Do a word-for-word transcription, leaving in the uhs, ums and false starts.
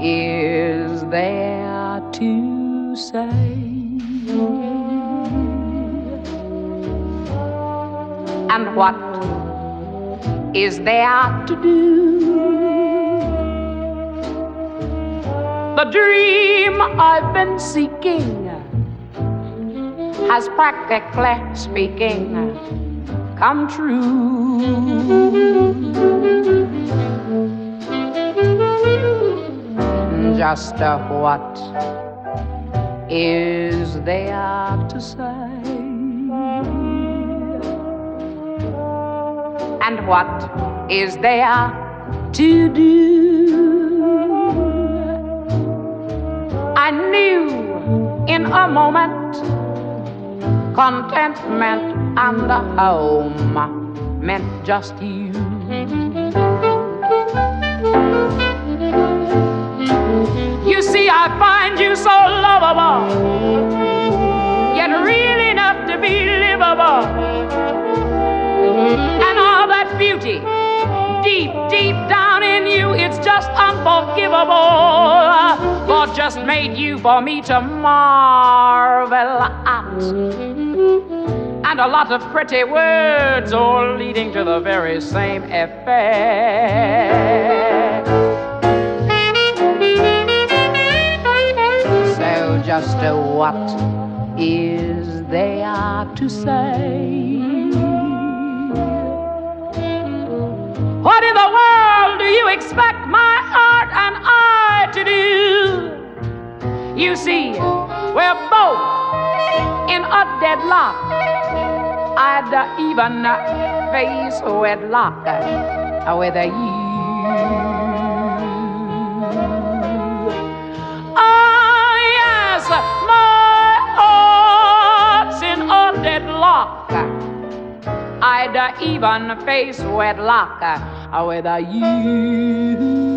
is there to say? And what is there to do? The dream I've been seeking has practically speaking come true. Just uh, what is there to say? And what is there to do? I knew in a moment contentment and a home meant just you. You see, I find you so lovable, yet real enough to be livable. And all that beauty, deep, deep down in you, it's just unforgivable. God just made you for me to marvel at. And a lot of pretty words all leading to the very same effect. So just uh, what is there to say? What in the world do you expect my heart and I to do? You see, we're both in a deadlock. I'd even face wedlock with you. Oh yes, my heart's in a deadlock. I'd even face wedlock with you.